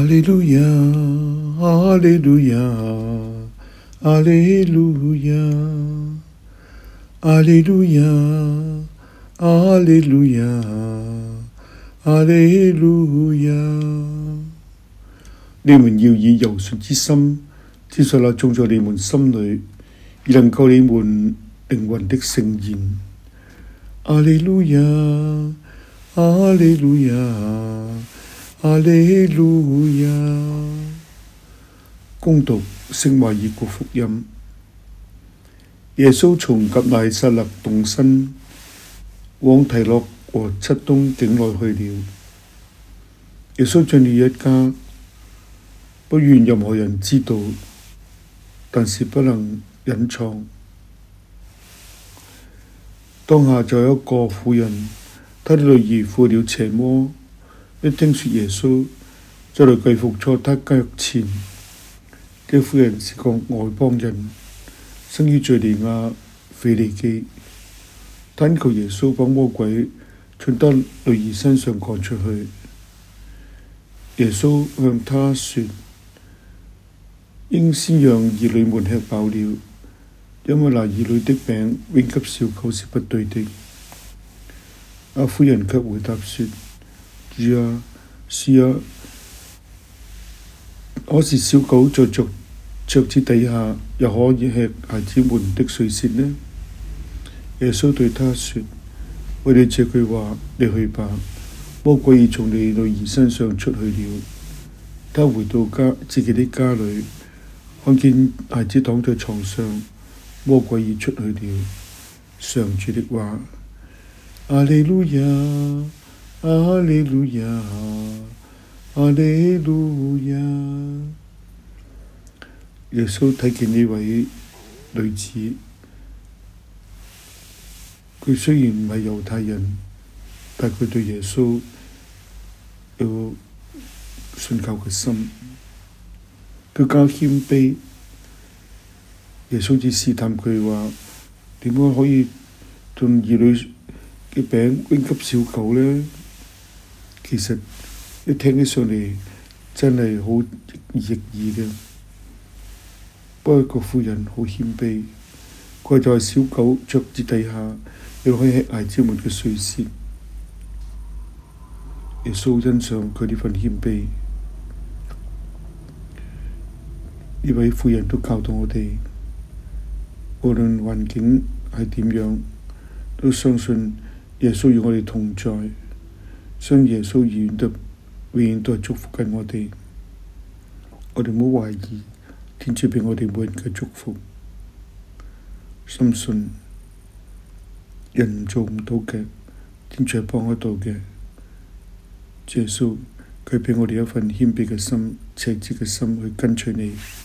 利路亞，哈利路亞，哈利路亞，哈利路亞，哈利路亞，哈利路亞。你們要以柔順之心接受那種在你們心裏，而能夠你們靈魂的聖言。哈利路亞，哈利路亞，哈利路亞。恭讀聖馬爾谷福音。耶穌從革乃撒勒動身，往提洛和漆冬境內去了。耶穌進了一家，不願任何人知道，但是不能隱藏。當下就有一個婦人，她的女兒附了邪魔，一聽說耶穌，就來跪伏在他腳前。這婦人是個外邦人，生於敘利亞腓尼基，懇求耶穌把魔鬼從他女兒身上趕出去。耶穌向他說：應先讓兒女們吃飽了，因為拿兒女的餅扔給小狗是不對的。那婦人卻回答說：主啊，是啊，可是小狗在桌子底下又可以吃孩子們的碎屑呢？耶穌對他說：為了這句話，你去吧，魔鬼已從你女兒身上出去了。他回到自己的家裏，看見孩子躺在床上，魔鬼已出去了。上主的話。阿利路亞，阿利路亞，阿利路亞。耶穌睇見呢位女子，佢雖然唔係猶太人，但佢對耶穌有信靠嘅心，佢較謙卑。耶穌只試探佢話：點解可以將兒女嘅餅扔給小狗呢？其實一聽起上嚟真係好逆耳嘅。不過個婦人好謙卑，佢就係小狗桌子底下又可以吃孩子們嘅碎屑。耶穌欣賞佢呢份謙卑。呢位婦人都教導我哋，無論環境係點樣，都相信耶穌與我哋同在，相信耶穌永遠都係祝福緊我哋。我哋唔好懷疑天主畀我哋每人嘅祝福，深信人做唔到嘅，天主係幫得到嘅。耶穌佢畀我哋一份謙卑嘅心、赤子嘅心去跟隨你。